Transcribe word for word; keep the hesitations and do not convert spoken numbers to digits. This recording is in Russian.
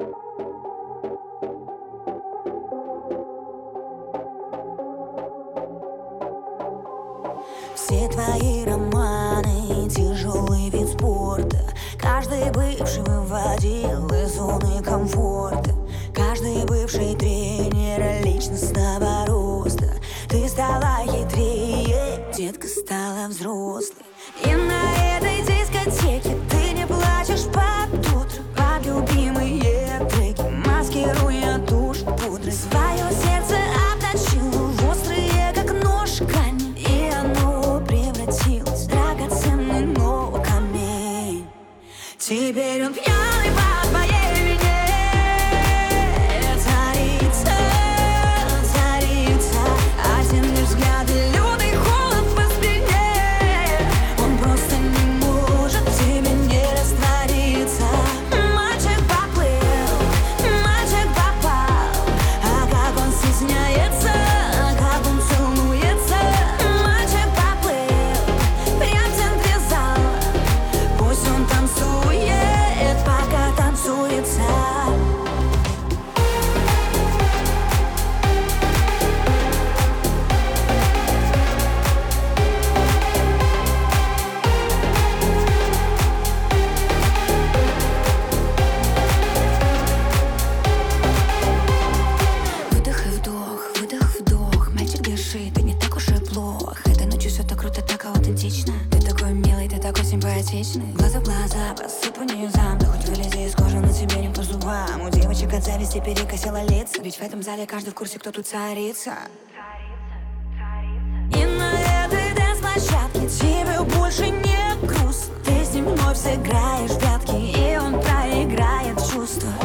Все твои романы — тяжелый вид спорта. Каждый бывший выводил из зоны комфорта. Каждый бывший тренер личностного роста. Ты стала хитрее, детка стала взрослой. И на этой дискотеке ты не плачешь под утро, под любимые треки, маскируя тушь пудрой. Свое сердце обточила в острые, как нож, камень, и оно превратилось в драгоценный, но камень. Теперь он пьяный по твоей вине. Царица, царица, один лишь взгляд и лютый холод по спине. Он просто не может в тебе не раствориться. Мальчик поплыл, мальчик попал, а как он стесняется, а как он целуется. Мальчик поплыл, прям в центре зала. Пусть он танцует, пока танцуется. Выдох и вдох, выдох, вдох. Мальчик дышит, и не так уж и плохо. Этой ночью все так круто, так аутентично. Ты такой милый, ты такой симпатичный. Глаза в глаза, посыпу низам. Да хоть вылези из кожи, на тебе не по зубам. У девочек от зависти перекосило лица. Ведь в этом зале каждый в курсе, кто тут царица. И на этой дэнс-площадке тебе больше не грустно. Ты с ним вновь сыграешь в прятки, и он проиграет чувства.